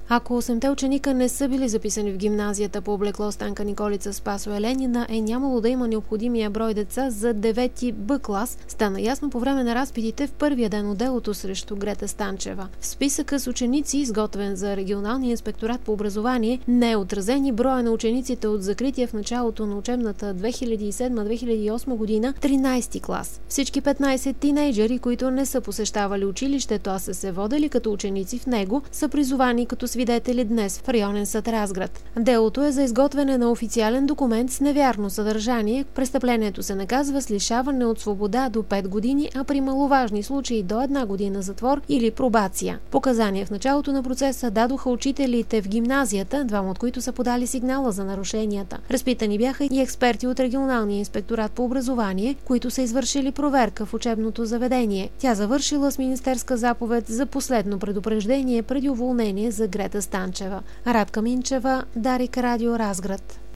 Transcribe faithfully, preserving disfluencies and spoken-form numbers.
Ако осемте ученика не са били записани в гимназията по облекло Станка Николица Спасо Еленина, е нямало да има необходимия брой деца за девети Б клас, стана ясно по време на разпитите в първия ден от делото срещу Грета Станчева. В списъка с ученици, изготвен за Регионалния инспекторат по образование, не е отразен и броя на учениците от закрития в началото на учебната две хиляди и седма - две хиляди и осма година тринайсети клас. Всички петнайсет тинейджери, които не са посещавали училището, а са се водели като ученици в него, са призовани като свидетели днес в районен съд Разград. Делото е за изготвяне на официален документ с невярно съдържание. Престъплението се наказва с лишаване от свобода до пет години, а при маловажни случаи до една година затвор или пробация. Показания в началото на процеса дадоха учителите в гимназията, двама от които са подали сигнала за нарушенията. Разпитани бяха и експерти от Регионалния инспекторат по образование, които са извършили проверка в учебното заведение. Тя завършила с министерска заповед за последно предупреждение преди уволнение за Грета Станчева. Радка Минчева, Дарик, Радио Разград.